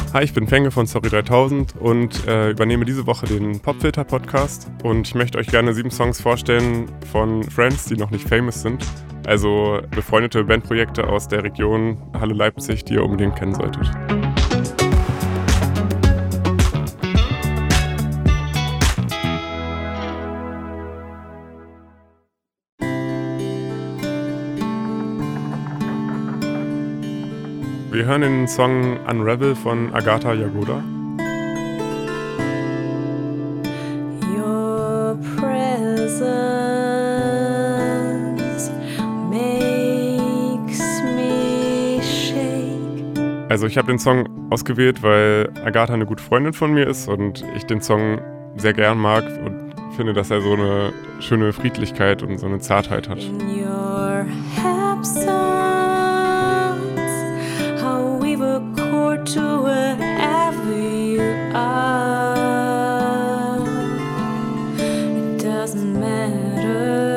Hi, ich bin Fenge von Sorry 3000 und übernehme diese Woche den Popfilter-Podcast. Und ich möchte euch gerne 7 Songs vorstellen von Friends, die noch nicht famous sind. Also befreundete Bandprojekte aus der Region Halle Leipzig, die ihr unbedingt kennen solltet. Wir hören den Song Unravel von Agatha Jagoda. Your presence makes me shake. Also ich habe den Song ausgewählt, weil Agatha eine gute Freundin von mir ist und ich den Song sehr gern mag und finde, dass er so eine schöne Friedlichkeit und so eine Zartheit hat. In your absence, how we were core to wherever you are. It doesn't matter.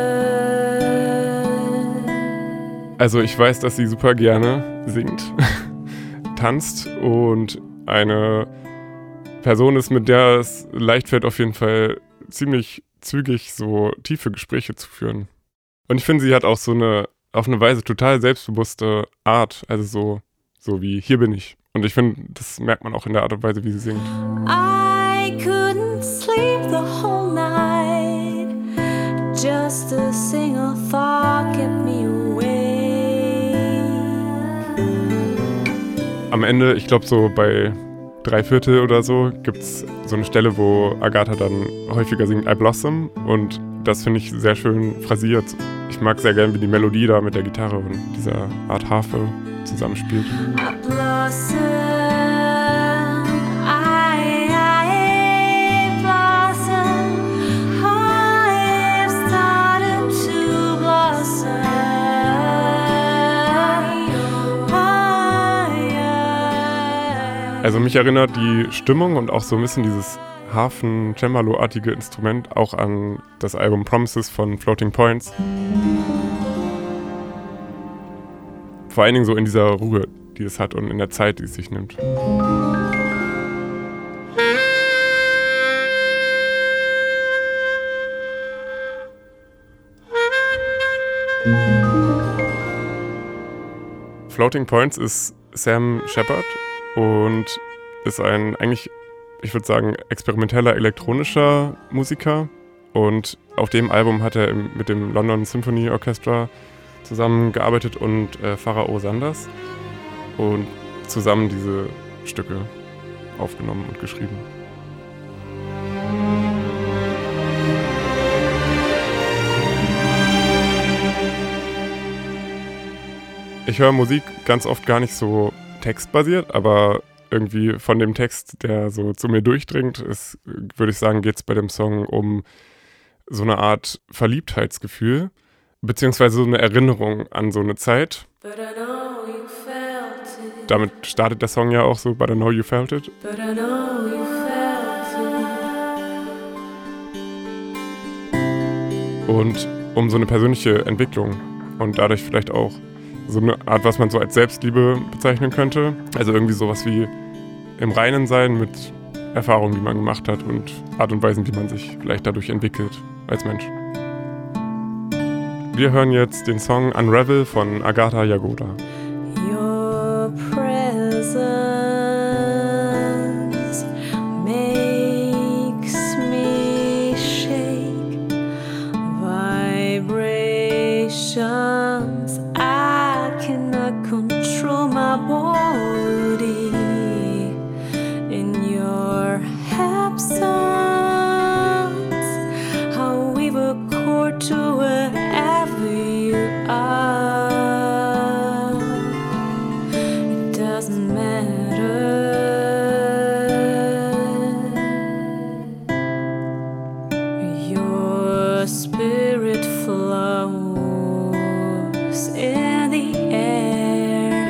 Also ich weiß, dass sie super gerne singt, tanzt und eine Person ist, mit der es leicht fällt, auf jeden Fall ziemlich zügig so tiefe Gespräche zu führen. Und ich finde, sie hat auch so eine, auf eine Weise total selbstbewusste Art, also so wie hier bin ich. Und ich finde, das merkt man auch in der Art und Weise, wie sie singt. I couldn't sleep the whole night. Just a single thought kept me awake. Am Ende, ich glaube so bei 3/4 oder so, gibt es so eine Stelle, wo Agatha dann häufiger singt I Blossom und das finde ich sehr schön phrasiert. Ich mag sehr gern, wie die Melodie da mit der Gitarre und dieser Art Harfe zusammenspielt. I blossom, I blossom, I've started to blossom. Also mich erinnert die Stimmung und auch so ein bisschen dieses Harfen-Cembalo-artige Instrument auch an das Album Promises von Floating Points. Vor allen Dingen so in dieser Ruhe, die es hat und in der Zeit, die es sich nimmt. Floating Points ist Sam Shepard und ist ein eigentlich, ich würde sagen, experimenteller elektronischer Musiker. Und auf dem Album hat er mit dem London Symphony Orchestra zusammengearbeitet und Pharao Sanders und zusammen diese Stücke aufgenommen und geschrieben. Ich höre Musik ganz oft gar nicht so textbasiert, aber irgendwie von dem Text, der so zu mir durchdringt, ist, würde ich sagen, geht es bei dem Song um so eine Art Verliebtheitsgefühl, beziehungsweise so eine Erinnerung an so eine Zeit. But I know you felt it. Damit startet der Song ja auch so, But I Know You Felt It. But I know you felt it. Und um so eine persönliche Entwicklung und dadurch vielleicht auch so eine Art, was man so als Selbstliebe bezeichnen könnte. Also irgendwie sowas wie im Reinen sein mit Erfahrungen, die man gemacht hat und Art und Weisen, wie man sich vielleicht dadurch entwickelt als Mensch. Wir hören jetzt den Song Unravel von Agatha Jagoda. Your presence makes me shake. Vibrations, I cannot control my body. In your absence, how we were core to wherever you are. It doesn't matter. Your spirit flows in the air,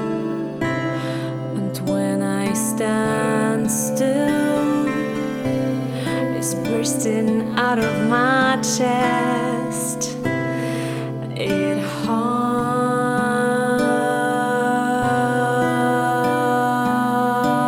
and when I stand still, it's bursting out of my chest. It haunts.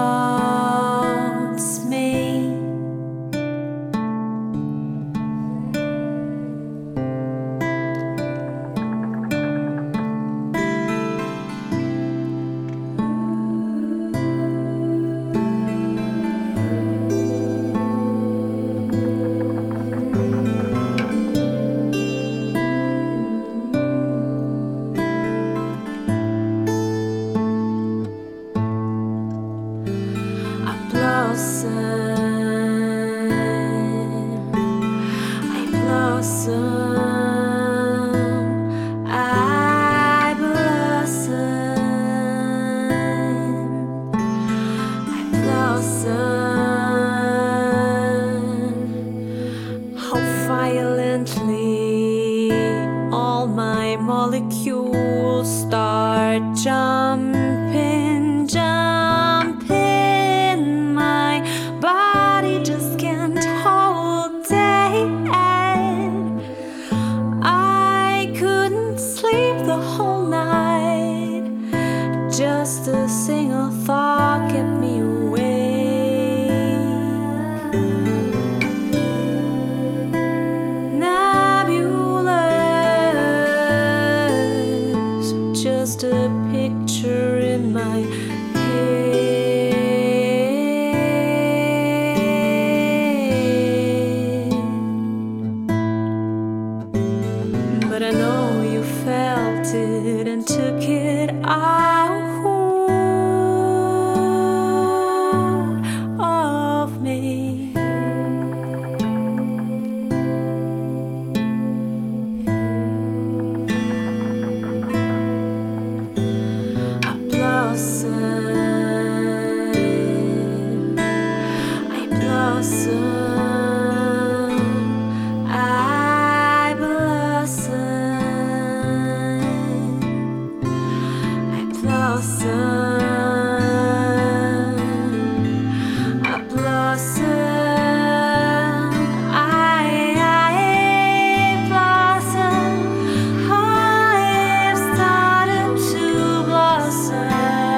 jumping, my body just can't hold it. I couldn't sleep the whole night, just a single thought kept me awake. Nebulous, just a picture in my head. But I know you felt it and took it out of me. I blossom, I blossom, I blossom, I blossom, I blossom, I blossom, I've started to blossom.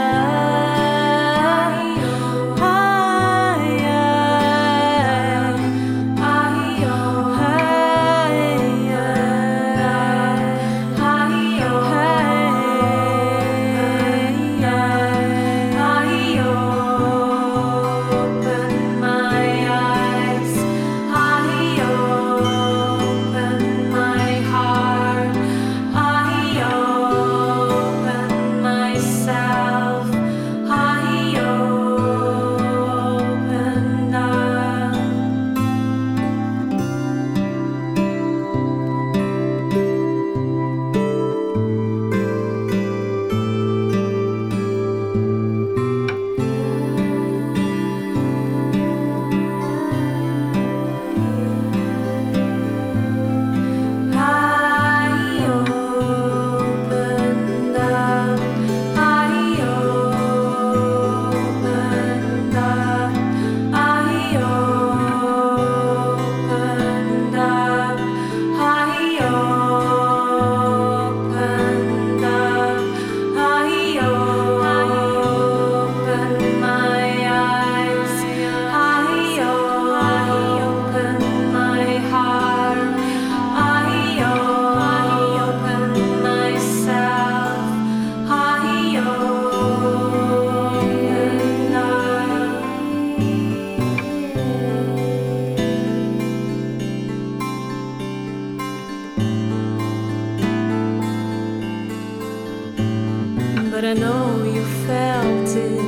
But I know you felt it.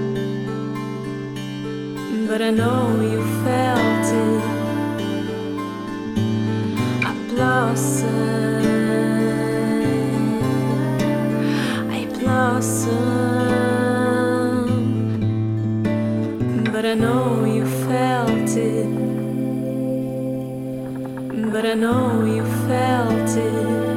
But I know you felt it. I blossom, I blossom. But I know you felt it. But I know you felt it.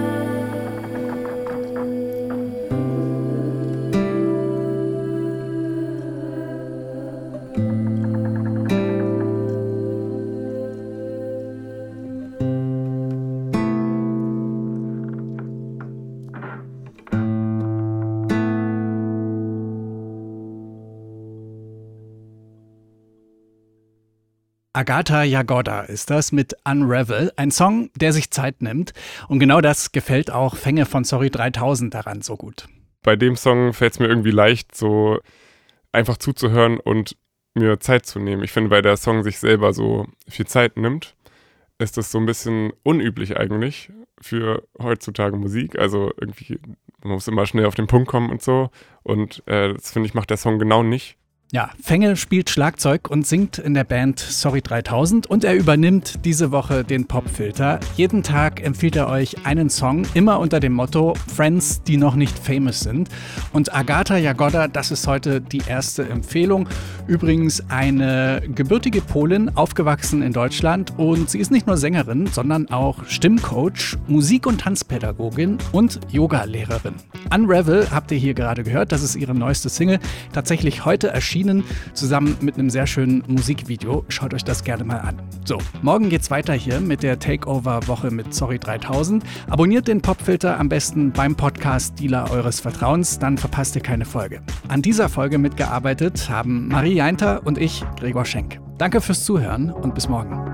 Agatha Jagoda ist das mit Unravel, ein Song, der sich Zeit nimmt. Und genau das gefällt auch Fenge von Sorry 3000 daran so gut. Bei dem Song fällt es mir irgendwie leicht, so einfach zuzuhören und mir Zeit zu nehmen. Ich finde, weil der Song sich selber so viel Zeit nimmt, ist das so ein bisschen unüblich eigentlich für heutzutage Musik. Also irgendwie, man muss immer schnell auf den Punkt kommen und so. Und das finde ich, macht der Song genau nicht. Ja, Fenge spielt Schlagzeug und singt in der Band Sorry 3000 und er übernimmt diese Woche den Popfilter. Jeden Tag empfiehlt er euch einen Song, immer unter dem Motto Friends, die noch nicht famous sind. Und Agata Jagoda, das ist heute die erste Empfehlung. Übrigens eine gebürtige Polin, aufgewachsen in Deutschland und sie ist nicht nur Sängerin, sondern auch Stimmcoach, Musik- und Tanzpädagogin und Yoga-Lehrerin. Unravel habt ihr hier gerade gehört, das ist ihre neueste Single, tatsächlich heute erschienen, zusammen mit einem sehr schönen Musikvideo. Schaut euch das gerne mal an. So, morgen geht's weiter hier mit der Takeover-Woche mit Sorry 3000. Abonniert den Popfilter am besten beim Podcast-Dealer eures Vertrauens, dann verpasst ihr keine Folge. An dieser Folge mitgearbeitet haben Marie Jainter und ich, Gregor Schenk. Danke fürs Zuhören und bis morgen.